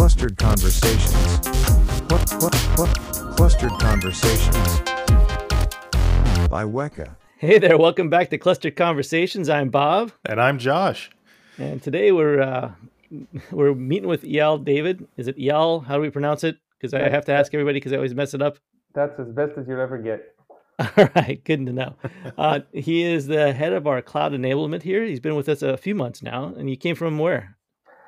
Clustered Conversations. Clustered Conversations by Weka. Hey there, welcome back to Clustered Conversations. I'm Bob, And I'm Josh. and today we're meeting with Eyal David. Is it Eyal? How do we pronounce it? Because I have to ask everybody because I always mess it up. That's as best as you'll ever get. All right, good to know. He is the head of our cloud enablement here. He's been with us a few months now, and you came from where?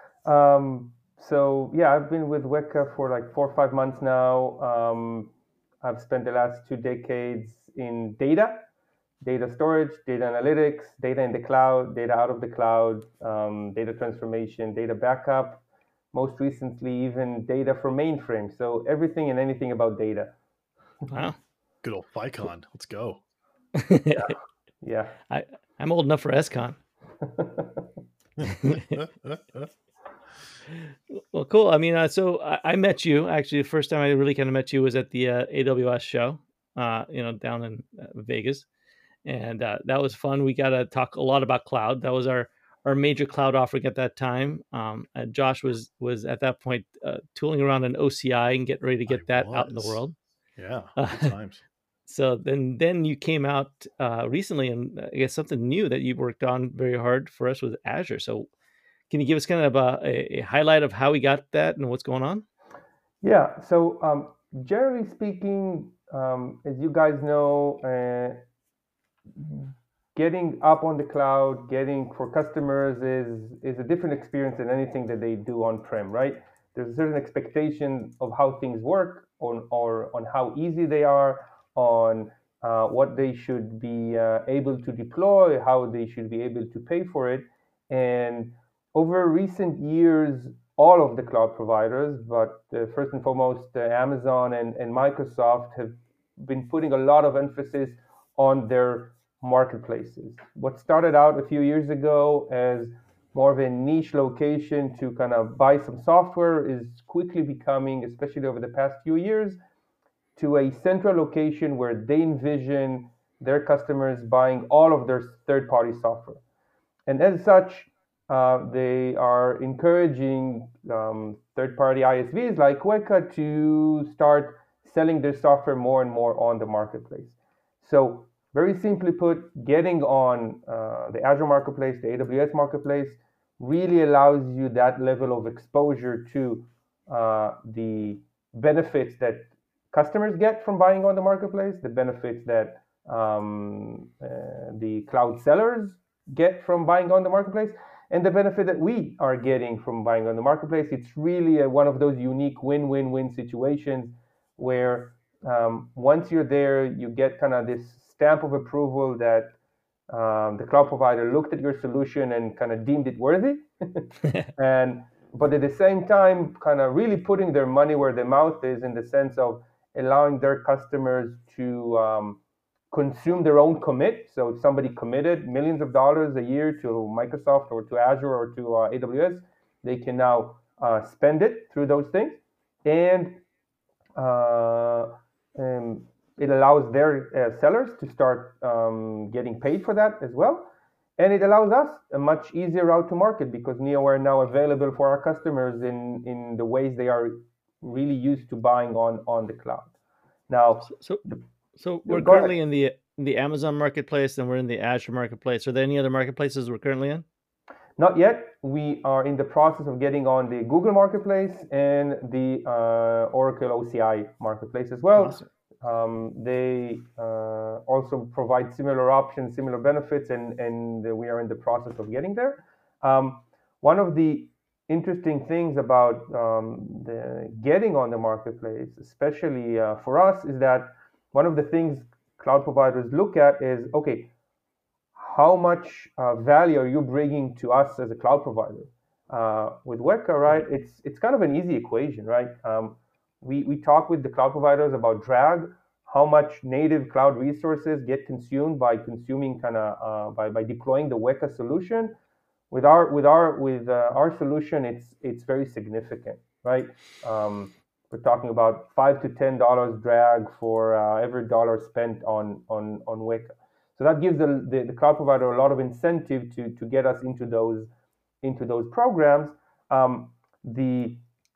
So yeah, I've been with Weka for like 4 or 5 months now. I've spent the last 2 decades in data storage, data analytics, data in the cloud, data out of the cloud, data transformation, data backup, most recently even data for mainframe. So everything and anything about data. Wow. Good old Vicon. Let's go. Yeah. I'm old enough for SCON. Well, cool. I mean, so I met you actually. The first time I really kind of met you was at the AWS show, down in Vegas, and that was fun. We got to talk a lot about cloud. That was our major cloud offering at that time. And Josh was at that point tooling around an OCI and getting ready to get that out in the world. Yeah, good times. So then you came out recently, and I guess something new that you worked on very hard for us was Azure. So can you give us kind of a highlight of how we got that and what's going on? Yeah. So generally speaking, as you guys know, getting up on the cloud, getting for customers is a different experience than anything that they do on-prem, right? There's a certain expectation of how things work, on how easy they are, on what they should be able to deploy, how they should be able to pay for it. And over recent years, all of the cloud providers, but first and foremost, Amazon and Microsoft have been putting a lot of emphasis on their marketplaces. What started out a few years ago as more of a niche location to kind of buy some software is quickly becoming, especially over the past few years, to a central location where they envision their customers buying all of their third-party software. And as such, they are encouraging third-party ISVs like Weka to start selling their software more and more on the marketplace. So very simply put, getting on the Azure Marketplace, the AWS Marketplace, really allows you that level of exposure to the benefits that customers get from buying on the marketplace, the benefits that the cloud sellers get from buying on the marketplace, and the benefit that we are getting from buying on the marketplace. It's really one of those unique win-win-win situations where once you're there, you get kind of this stamp of approval that the cloud provider looked at your solution and kind of deemed it worthy. But at the same time, kind of really putting their money where their mouth is, in the sense of allowing their customers to consume their own commit. So if somebody committed millions of dollars a year to Microsoft or to Azure or to AWS, they can now spend it through those things. And it allows their sellers to start getting paid for that as well. And it allows us a much easier route to market, because we're now available for our customers in the ways they are really used to buying on the cloud. Now, so we're currently in the Amazon Marketplace, and we're in the Azure Marketplace. Are there any other marketplaces we're currently in? Not yet. We are in the process of getting on the Google Marketplace and the Oracle OCI Marketplace as well. Awesome. They also provide similar options, similar benefits, and we are in the process of getting there. One of the interesting things about the getting on the marketplace, especially for us, is that one of the things cloud providers look at is, okay, how much value are you bringing to us as a cloud provider? With Weka, right, it's kind of an easy equation, right? We talk with the cloud providers about drag, how much native cloud resources get consumed by consuming by deploying the Weka solution. With our solution, it's very significant, right? We're talking about $5 to $10 drag for every dollar spent on Weka. So that gives the cloud provider a lot of incentive to get us into those programs. The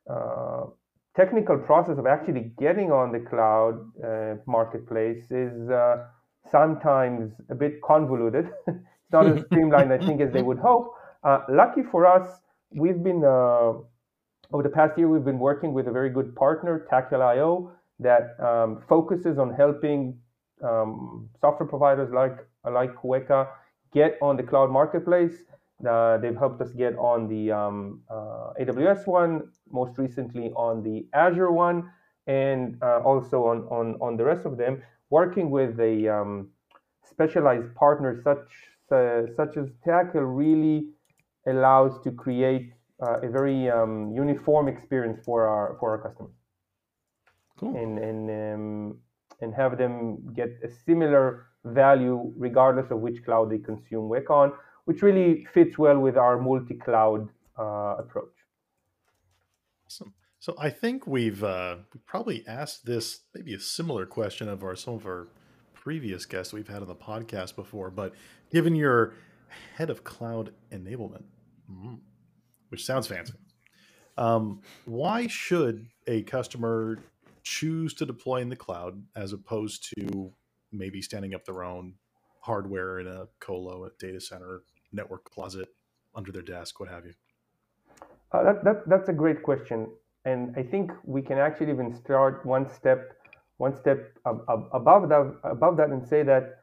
technical process of actually getting on the cloud marketplace is sometimes a bit convoluted. It's not as streamlined, I think, as they would hope. Lucky for us, we've been over the past year, we've been working with a very good partner, Tactile.io, that focuses on helping software providers like Weka get on the cloud marketplace. They've helped us get on the AWS one, most recently on the Azure one, and also on the rest of them, working with a specialized partner such as Tactile really allows to create a very uniform experience for our customers. Cool. And have them get a similar value regardless of which cloud they consume Weka on, which really fits well with our multi-cloud approach. Awesome. So I think we've probably asked this, maybe a similar question of some of our previous guests we've had on the podcast before, but given your head of cloud enablement, which sounds fancy, why should a customer choose to deploy in the cloud as opposed to maybe standing up their own hardware in a colo, a data center, network closet, under their desk, what have you? That's a great question, and I think we can actually even start one step above that and say that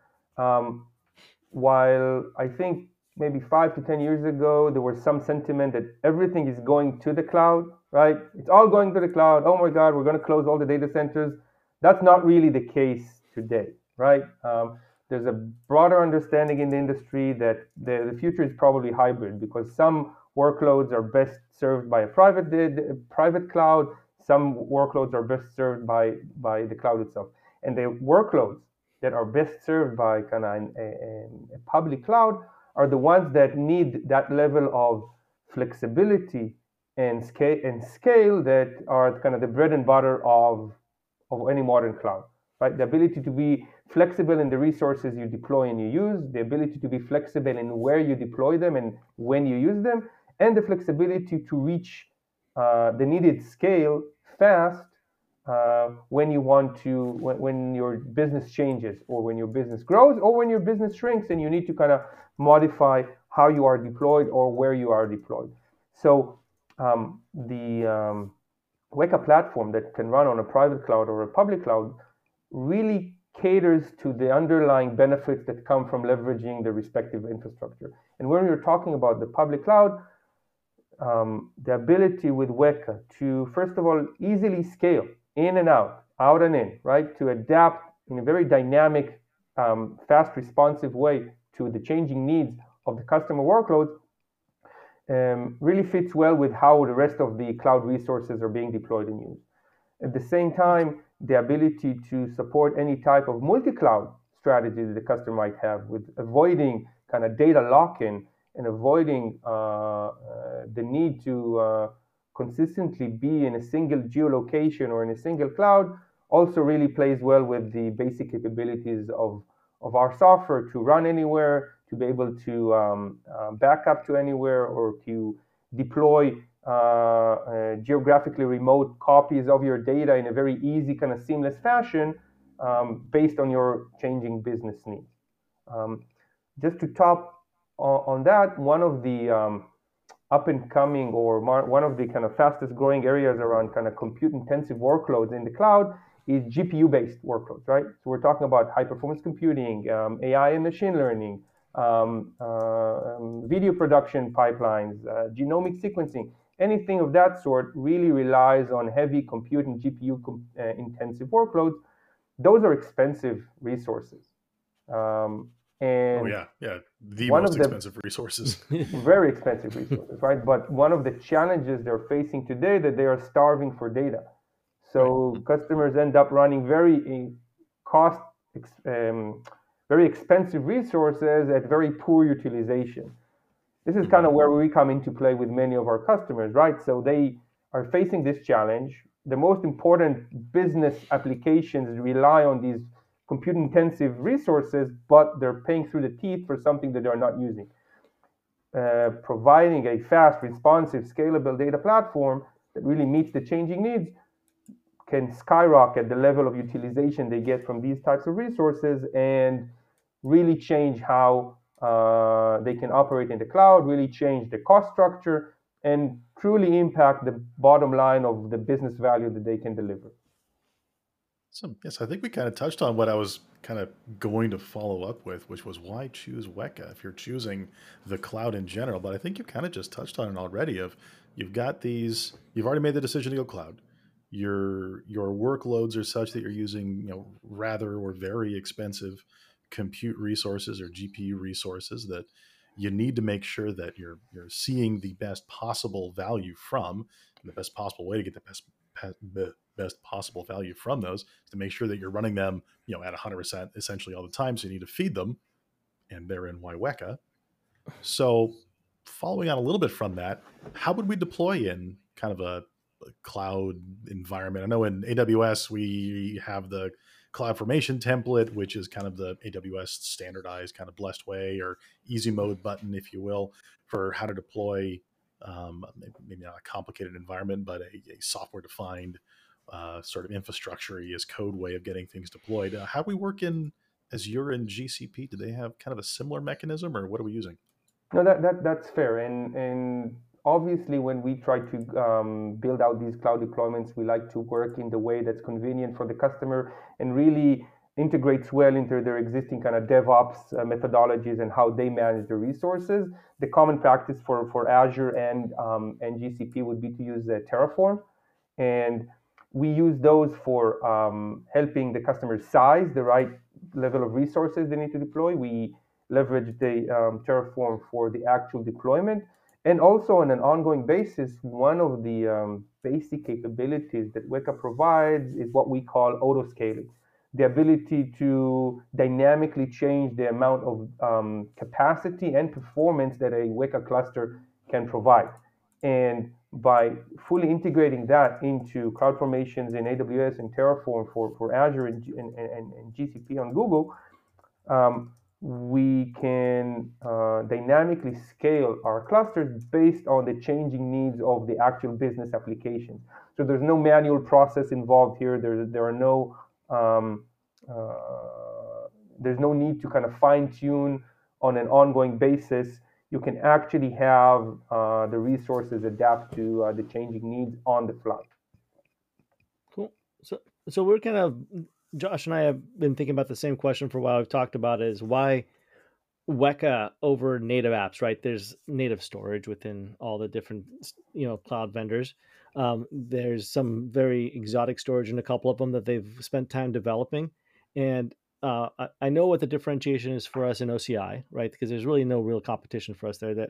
while I think maybe 5 to 10 years ago there was some sentiment that everything is going to the cloud, right? It's all going to the cloud. Oh my God, we're going to close all the data centers. That's not really the case today, right? There's a broader understanding in the industry that the future is probably hybrid, because some workloads are best served by a private cloud. Some workloads are best served by the cloud itself. And the workloads that are best served by kind of a public cloud are the ones that need that level of flexibility and scale that are kind of the bread and butter of any modern cloud, right? The ability to be flexible in the resources you deploy and you use, the ability to be flexible in where you deploy them and when you use them, and the flexibility to reach the needed scale fast when you want to, when your business changes, or when your business grows, or when your business shrinks and you need to kind of modify how you are deployed or where you are deployed. So the Weka platform that can run on a private cloud or a public cloud really caters to the underlying benefits that come from leveraging the respective infrastructure. And when we're talking about the public cloud, the ability with Weka to, first of all, easily scale in and out and in, right? To adapt in a very dynamic, fast, responsive way to the changing needs of the customer workloads really fits well with how the rest of the cloud resources are being deployed and used. At the same time, the ability to support any type of multi-cloud strategy that the customer might have, with avoiding kind of data lock-in and avoiding the need to consistently be in a single geolocation or in a single cloud, also really plays well with the basic capabilities of our software to run anywhere, to be able to back up to anywhere, or to deploy geographically remote copies of your data in a very easy, kind of seamless fashion based on your changing business needs. Just to top on that, one of the up and coming, or one of the kind of fastest growing areas around kind of compute intensive workloads in the cloud is GPU based workloads, right? So we're talking about high performance computing, AI and machine learning, video production pipelines, genomic sequencing. Anything of that sort really relies on heavy compute and GPU intensive workloads. Those are expensive resources. And the most expensive resources. Very expensive resources, right? But one of the challenges they're facing today, that they are starving for data. So customers end up running very expensive resources at very poor utilization. This is kind of where we come into play with many of our customers, right? So they are facing this challenge. The most important business applications rely on these compute-intensive resources, but they're paying through the teeth for something that they're not using. Providing a fast, responsive, scalable data platform that really meets the changing needs can skyrocket the level of utilization they get from these types of resources and really change how they can operate in the cloud, really change the cost structure, and truly impact the bottom line of the business value that they can deliver. So, yes, I think we kind of touched on what I was kind of going to follow up with, which was why choose Weka if you're choosing the cloud in general. But I think you kind of just touched on it already. Of you've got these, you've already made the decision to go cloud. Your workloads are such that you're using rather or very expensive compute resources or GPU resources that you need to make sure that you're seeing the best possible value from, and the best possible way to get the best possible value from those is to make sure that you're running them at 100% essentially all the time. So you need to feed them, and they're in Weka. So following on a little bit from that, how would we deploy in kind of a cloud environment? I know in AWS we have the CloudFormation template, which is kind of the AWS standardized kind of blessed way or easy mode button, if you will, for how to deploy maybe not a complicated environment, but a software defined sort of infrastructure as code way of getting things deployed. How we work in Azure and GCP? Do they have kind of a similar mechanism, or what are we using? No, that's fair. And obviously, when we try to build out these cloud deployments, we like to work in the way that's convenient for the customer and really integrates well into their existing kind of DevOps methodologies and how they manage the resources. The common practice for Azure and GCP would be to use Terraform, and we use those for helping the customer size the right level of resources they need to deploy. We leverage the Terraform for the actual deployment. And also on an ongoing basis, one of the basic capabilities that Weka provides is what we call auto-scaling, the ability to dynamically change the amount of capacity and performance that a Weka cluster can provide. And by fully integrating that into CloudFormations in AWS and Terraform for Azure and GCP on Google, we can dynamically scale our clusters based on the changing needs of the actual business applications. So there's no manual process involved here. There's no need to kind of fine tune on an ongoing basis. You can actually have the resources adapt to the changing needs on the fly. Cool. So we're kind of, Josh and I have been thinking about the same question for a while. We've talked about is why Weka over native apps, right? There's native storage within all the different, cloud vendors. There's some very exotic storage in a couple of them that they've spent time developing. And I know what the differentiation is for us in OCI, right? Because there's really no real competition for us there.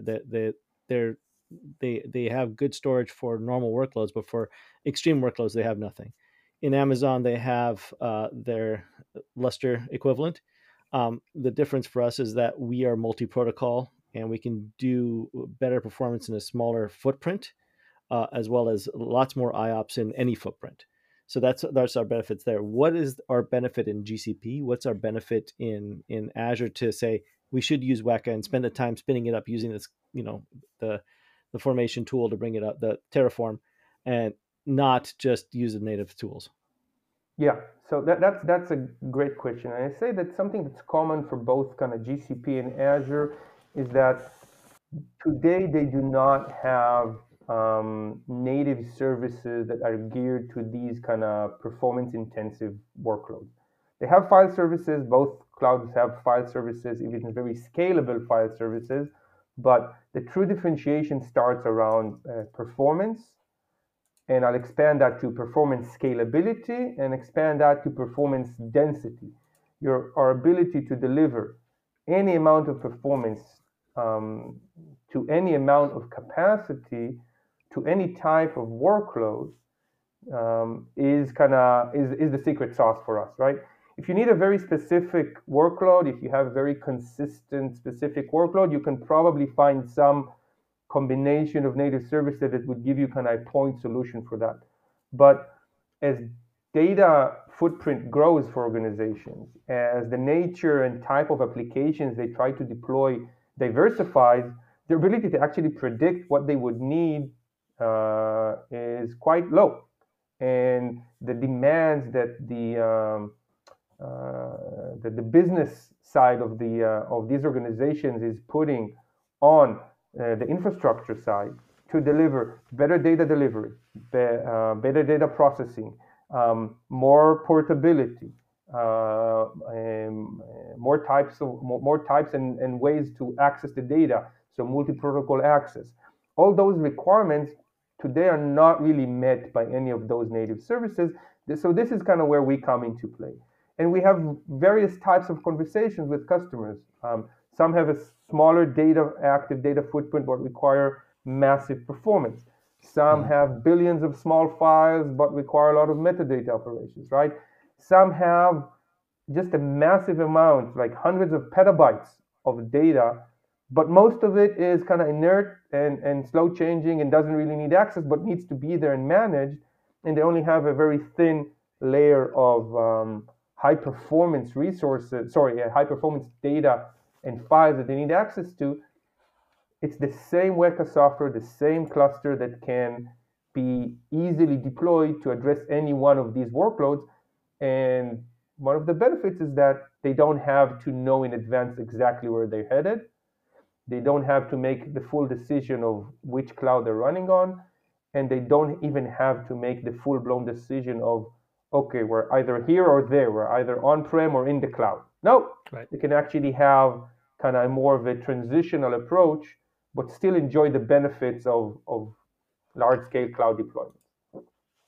They have good storage for normal workloads, but for extreme workloads, they have nothing. In Amazon, they have their Lustre equivalent. The difference for us is that we are multi-protocol and we can do better performance in a smaller footprint, as well as lots more IOPS in any footprint. So that's our benefits there. What is our benefit in GCP? What's our benefit in Azure to say we should use Weka and spend the time spinning it up using this, the formation tool to bring it up, the Terraform, and not just use the native tools? Yeah, so that's a great question. And I say that something that's common for both kind of GCP and Azure is that today they do not have native services that are geared to these kind of performance intensive workloads. They have file services, both clouds have file services, even very scalable file services, but the true differentiation starts around performance. And I'll expand that to performance scalability and expand that to performance density. Our ability to deliver any amount of performance to any amount of capacity to any type of workload is the secret sauce for us, right? If you need a very specific workload, if you have a very consistent specific workload, you can probably find some combination of native services that would give you kind of a point solution for that. But as data footprint grows for organizations, as the nature and type of applications they try to deploy diversifies, their ability to actually predict what they would need is quite low, and the demands that the business side of these organizations is putting on the infrastructure side to deliver better data delivery, better data processing, more portability, more types and ways to access the data, so multi-protocol access. All those requirements today are not really met by any of those native services. So this is kind of where we come into play. And we have various types of conversations with customers. Some have a smaller active data footprint but require massive performance. Some have billions of small files but require a lot of metadata operations, right? Some have just a massive amount, like hundreds of petabytes of data, but most of it is kind of inert and slow changing and doesn't really need access, but needs to be there and managed. And they only have a very thin layer of high performance data and files that they need access to. It's the same Weka software, the same cluster that can be easily deployed to address any one of these workloads. And one of the benefits is that they don't have to know in advance exactly where they're headed. They don't have to make the full decision of which cloud they're running on. And they don't even have to make the full-blown decision of, okay, we're either here or there. We're either on-prem or in the cloud. No, They can actually have kind of more of a transitional approach, but still enjoy the benefits of large-scale cloud deployments.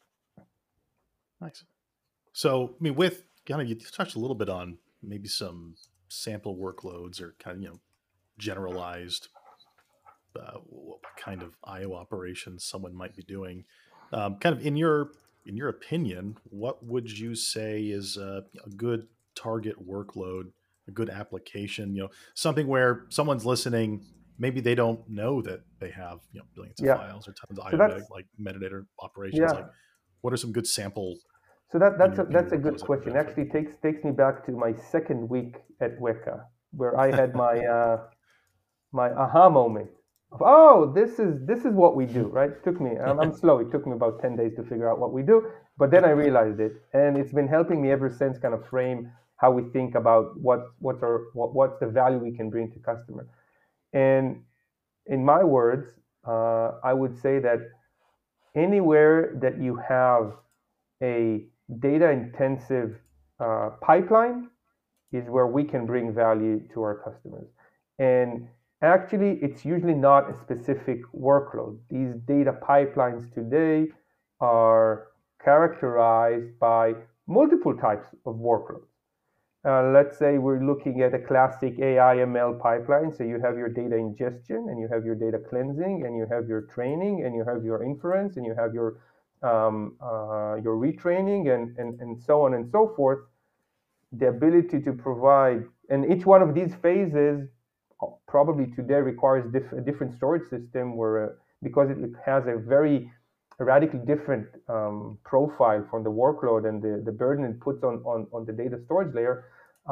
Nice. So, I mean, with kind of, you touched a little bit on maybe some sample workloads or kind of, generalized what kind of IO operations someone might be doing. Kind of in your opinion, what would you say is a good target workload, a good application? Something where someone's listening, maybe they don't know that they have billions of files or tons of IO metadata operations. Like, what are some good sample? So that's a good question. Actually, takes me back to my second week at Weka, where I had my my aha moment of, this is what we do, right? It took me, I'm slow. It took me about 10 days to figure out what we do, but then I realized it, and it's been helping me ever since, kind of frame how we think about what's the value we can bring to customer. And in my words, I would say that anywhere that you have a data intensive pipeline is where we can bring value to our customers. And actually, it's usually not a specific workload. These data pipelines today are characterized by multiple types of workloads. Let's say we're looking at a classic AI ML pipeline. So you have your data ingestion, and you have your data cleansing, and you have your training, and you have your inference, and you have your retraining, and so on and so forth. The ability to provide, and each one of these phases probably today requires a different storage system, where because it has a very radically different profile from the workload and the burden it puts on the data storage layer.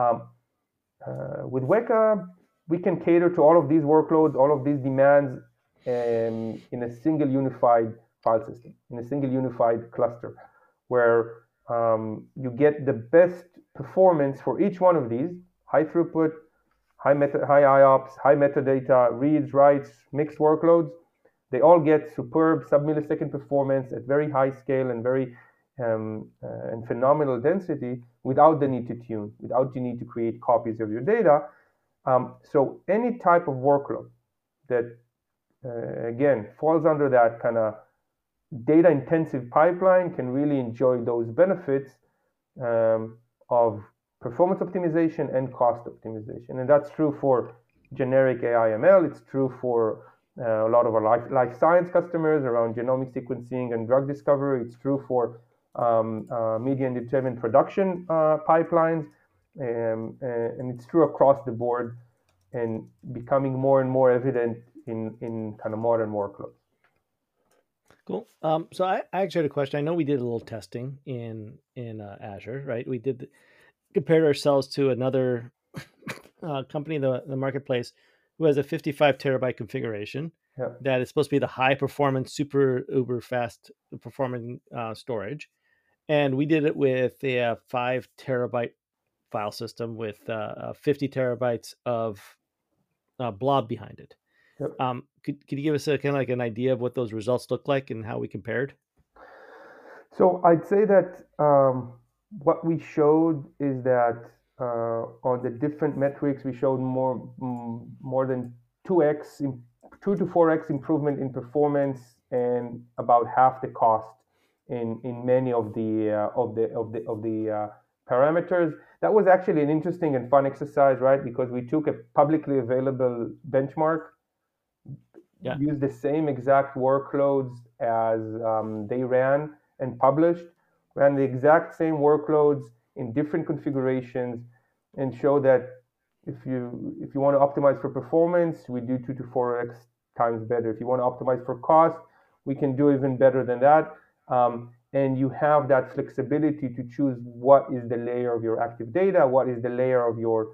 With Weka, we can cater to all of these workloads, all of these demands in a single unified file system, in a single unified cluster, where you get the best performance for each one of these: high throughput, high IOPS, high metadata, reads, writes, mixed workloads. They all get superb sub-millisecond performance at very high scale and very and phenomenal density without the need to tune, without the need to create copies of your data. So any type of workload that, again, falls under that kind of data-intensive pipeline can really enjoy those benefits of performance optimization and cost optimization. And that's true for generic AI ML. It's true for a lot of our life science customers around genomic sequencing and drug discovery. It's true for media and entertainment production pipelines. And it's true across the board and becoming more and more evident in kind of modern workloads. Cool. So I actually had a question. I know we did a little testing in Azure, right? We compared ourselves to another company in the marketplace who has a 55 terabyte configuration. Yeah. that is supposed to be the high performance, super uber fast performing storage. And we did it with a 5 terabyte file system with 50 terabytes of blob behind it. Yep. Could you give us a kind of like an idea of what those results look like and how we compared? So I'd say that what we showed is that on the different metrics, we showed more than 2x, 2 to 4x improvement in performance, and about half the cost in many of the parameters. That was actually an interesting and fun exercise, right? Because we took a publicly available benchmark, Yeah. used the same exact workloads as they ran and published, ran the exact same workloads in different configurations, and show that if you want to optimize for performance, we do 2 to 4x times better. If you want to optimize for cost, we can do even better than that. And you have that flexibility to choose what is the layer of your active data, what is the layer of your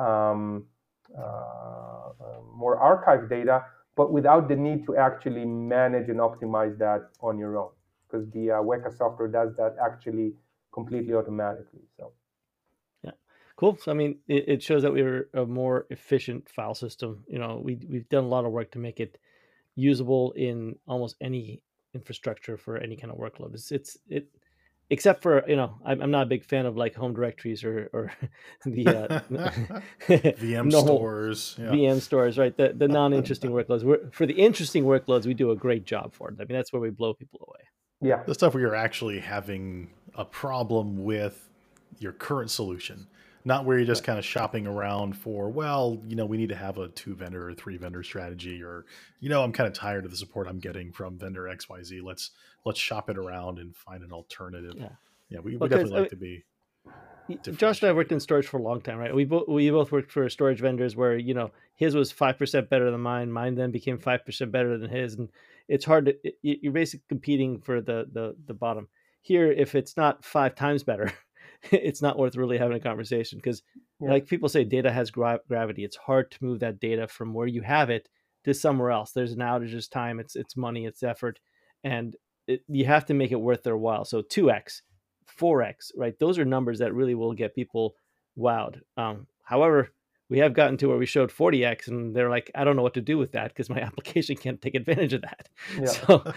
more archived data, but without the need to actually manage and optimize that on your own, because the Weka software does that actually completely automatically. So, yeah, cool. So I mean, it shows that we were a more efficient file system. You know, we've done a lot of work to make it usable in almost any infrastructure for any kind of workload. It except for, you know, I'm not a big fan of like home directories or the VM normal stores. Yeah. VM stores, right? The non-interesting workloads. For the interesting workloads, we do a great job for it. I mean, that's where we blow people away. yeah, The stuff where you're actually having a problem with your current solution, not where you're just kind of shopping around for, well, you know, we need to have a 2 vendor or 3 vendor strategy, or, you know, I'm kind of tired of the support I'm getting from vendor XYZ. Let's shop it around and find an alternative. Yeah. We Well, 'cause, definitely like to be Josh and I worked in storage for a long time, right? We both worked for storage vendors where, you know, his was 5% better than mine. Mine then became 5% better than his, and it's hard to you're basically competing for the bottom. Here, if it's not 5 times better, it's not worth really having a conversation because, Yeah. like people say, data has gravity. It's hard to move that data from where you have it to somewhere else. There's an outage, it's time, it's money, it's effort, and you have to make it worth their while. So 2x. 4x, right? Those are numbers that really will get people wowed. However, we have gotten to where we showed 40x and they're like, I don't know what to do with that because my application can't take advantage of that. Yeah. So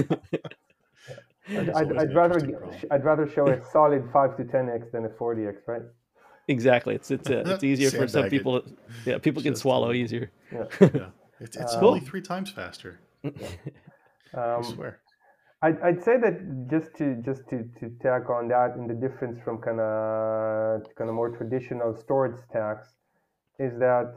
It's always an interesting problem. I'd rather show a solid 5 to 10x than a 40x, right? exactly. It's easier for some Sandbag it. people. Yeah, people can Just swallow a little. easier. Yeah. Yeah. It's Cool. only 3 times faster. I swear. I'd say that just to tack on that, and the difference from kind of more traditional storage stacks is that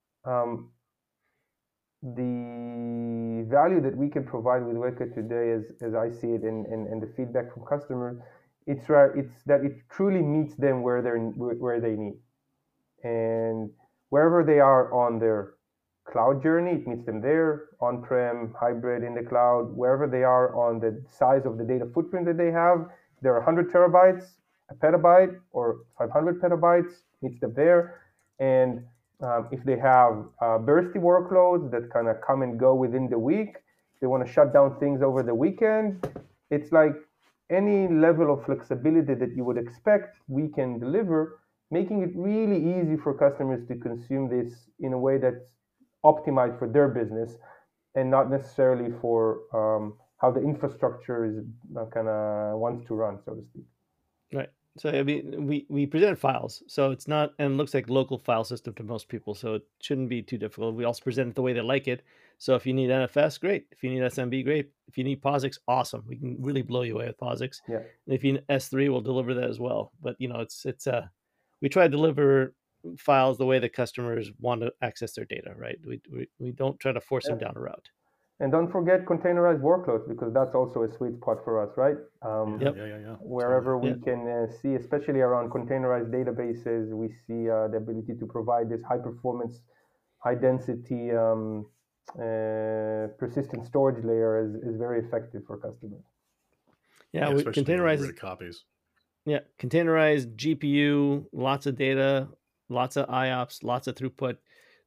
the value that we can provide with Weka today, as I see it, and the feedback from customers, it's that it truly meets them where they need, and wherever they are on their cloud journey, it meets them there, on-prem, hybrid, in the cloud, wherever they are on the size of the data footprint that they have. They're 100 terabytes, a petabyte, or 500 petabytes, meets them there. And if they have bursty workloads that kind of come and go within the week, they want to shut down things over the weekend, it's like any level of flexibility that you would expect, we can deliver, making it really easy for customers to consume this in a way that's optimized for their business and not necessarily for how the infrastructure is kind of wants to run, so to speak. Right. So I mean, we present files, so it's not, and it looks like local file system to most people, so it shouldn't be too difficult. We also present it the way they like it. So if you need NFS, great. If you need SMB, great. If you need POSIX, awesome. We can really blow you away with POSIX. Yeah. And if you need S3, we'll deliver that as well. But you know, it's we try to deliver files the way the customers want to access their data, right? We don't try to force them down a route. And don't forget containerized workloads, because that's also a sweet spot for us, right? Yep. Yeah. Wherever we Yeah. can see, especially around containerized databases, we see the ability to provide this high performance, high density, persistent storage layer is very effective for customers. Yeah, we especially when you get containerize. rid of copies. Yeah, containerized GPU, lots of data, lots of IOPS, lots of throughput.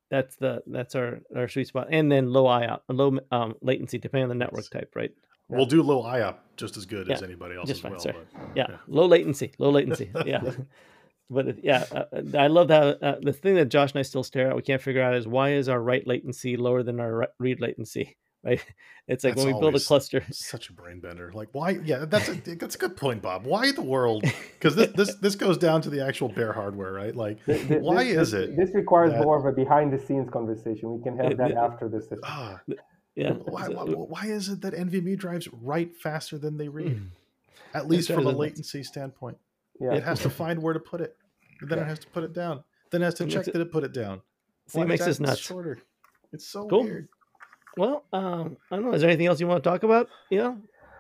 that's our sweet spot. And then low latency, depending on the network type, right? We'll do low IOP just as good as Yeah, anybody else just as fine, well. sir. But Yeah, low latency. Yeah. But I love that. The thing that Josh and I still stare at, we can't figure out, is why is our write latency lower than our read latency, right? It's like that's when we build a always cluster. such a brain bender. Like, why? Yeah, that's a good point, Bob. Why in the world? Because this goes down to the actual bare hardware, right? Like, why is it? This requires that- more of a behind the scenes conversation. We can have that after the session. Yeah. Why is it that NVMe drives write faster than they read? At least That's from a right. latency standpoint. Yeah. It has to find where to put it. And then it has to put it down. Then it has to It check makes it- that it put it down. See, it makes is us that nuts. shorter? It's so Cool. weird. Well, I don't know. Is there anything else you want to talk about? Yeah.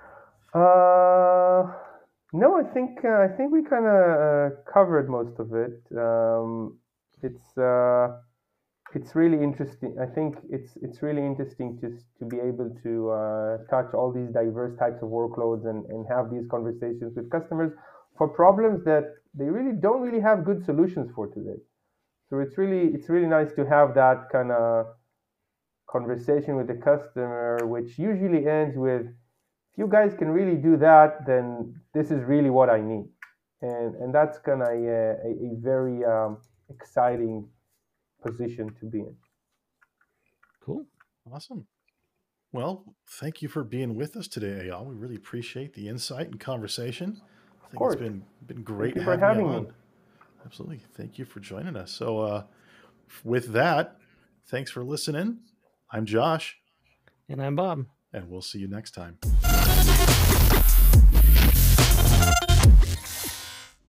No, I think we kind of covered most of it. It's really interesting. I think it's really interesting to be able to touch all these diverse types of workloads and have these conversations with customers for problems that they really don't really have good solutions for today. So it's really nice to have that kind of conversation with the customer, which usually ends with, if you guys can really do that, then this is really what I need. And that's kind of a very exciting position to be in. Cool. Awesome. Well, thank you for being with us today, Eyal. We really appreciate the insight and conversation. I think course. it's been great Thank you for having you having on. me. Absolutely. Thank you for joining us. So with that, thanks for listening. I'm Josh, And I'm Bob. and we'll see you next time.